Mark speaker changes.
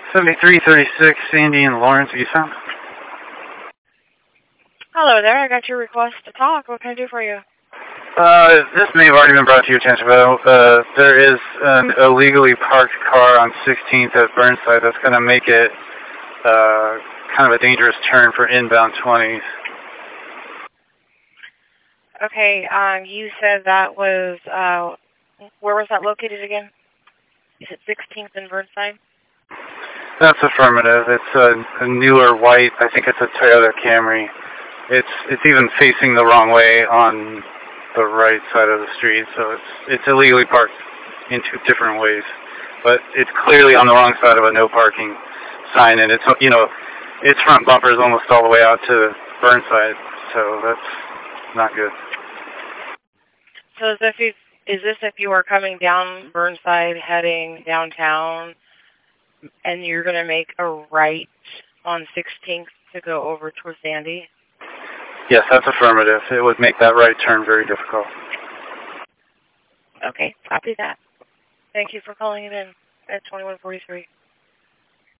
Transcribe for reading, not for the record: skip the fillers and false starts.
Speaker 1: 7336 Sandy and Lawrence Eastham.
Speaker 2: Hello there, I got your request to talk. What can I do for you?
Speaker 1: This may have already been brought to your attention, but there is an illegally parked car on 16th at Burnside that's going to make it kind of a dangerous turn for inbound 20s.
Speaker 2: Okay, you said that was, where was that located again? Is it 16th and Burnside?
Speaker 1: That's affirmative. It's a newer white, I think it's a Toyota Camry. It's even facing the wrong way on the right side of the street, so it's illegally parked in two different ways. But it's clearly on the wrong side of a no parking sign, and it's, you know, its front bumper is almost all the way out to Burnside, so that's not good.
Speaker 2: So is this if you are coming down Burnside heading downtown and you're going to make a right on 16th to go over towards Sandy?
Speaker 1: Yes, that's affirmative. It would make that right turn very difficult.
Speaker 2: Okay, copy that. Thank you for calling it in at 2143.